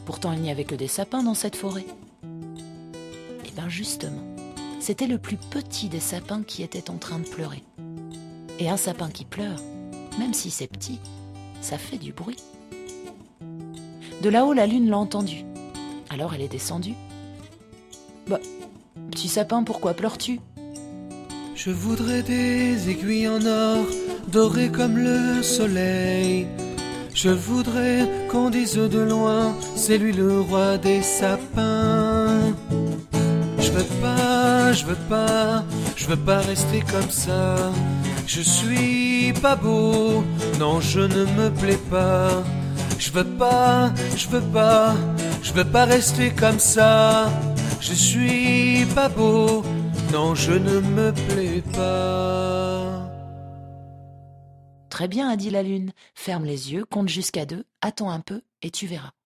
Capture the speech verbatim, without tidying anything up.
Pourtant, il n'y avait que des sapins dans cette forêt. Et bien justement, c'était le plus petit des sapins qui était en train de pleurer. Et un sapin qui pleure, même si c'est petit, ça fait du bruit. De là-haut, la lune l'a entendu. Alors elle est descendue. « Bah, petit sapin, pourquoi pleures-tu » ? Je voudrais des aiguilles en or, dorées comme le soleil. Je voudrais qu'on dise de loin, c'est lui le roi des sapins. Je veux pas, je veux pas, je veux pas rester comme ça. Je suis pas beau, non je ne me plais pas. Je veux pas, je veux pas, je veux pas rester comme ça. Je suis pas beau, non je ne me plais pas. Très bien, a dit la lune. Ferme les yeux, compte jusqu'à deux, attends un peu et tu verras.